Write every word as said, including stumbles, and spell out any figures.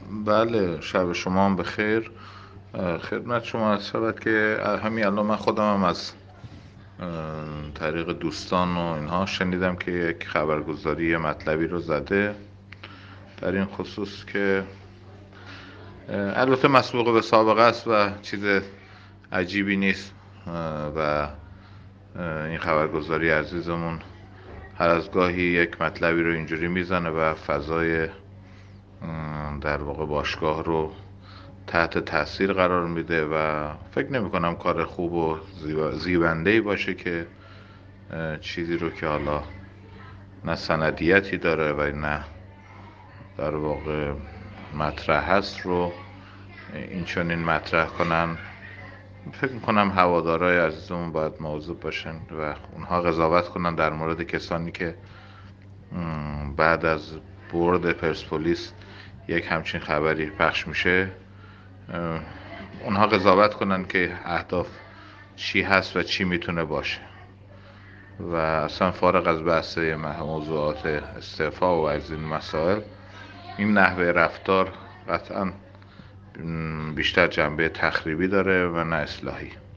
بله، شب شما هم بخیر. اه، خدمت شما عرض شود که همین الان من خودم هم از اه، طریق دوستان و اینها شنیدم که یک خبرگزاری مطلبی رو زده در این خصوص که اه، البته مسبوق به سابقه است و چیز عجیبی نیست. اه، و اه، این خبرگزاری عزیزمون هر از گاهی یک مطلبی رو اینجوری میزنه و فضای اه، در واقع باشگاه رو تحت تاثیر قرار میده و فکر نمی کنم کار خوب و زیبنده ای باشه که چیزی رو که حالا نه سندیتی داره و نه در واقع مطرح هست رو این چنین مطرح کنن. فکر میکنم هوادارای عزیزمون باید مواظب باشن و اونها قضاوت کنن در مورد کسانی که بعد از برد پرسپولیس یک همچین خبری پخش میشه، اونها قضاوت کنن که اهداف چی هست و چی میتونه باشه و اصلا فارغ از بحث موضوعات استعفا و از این مسائل، این نحوه رفتار قطعا بیشتر جنبه تخریبی داره و نه اصلاحی.